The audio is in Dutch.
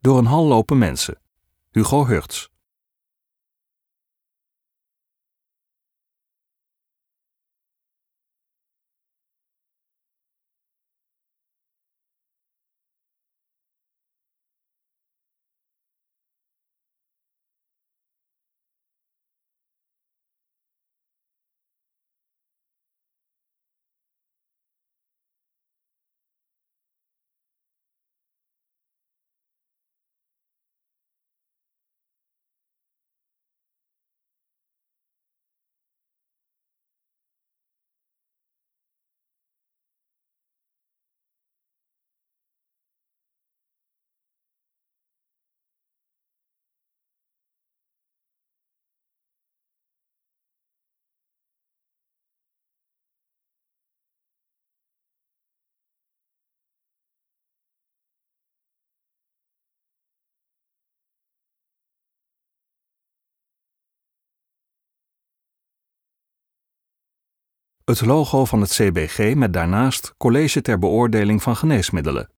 Door een hal lopen mensen. Hugo Hurts. Het logo van het CBG met daarnaast College ter Beoordeling van Geneesmiddelen.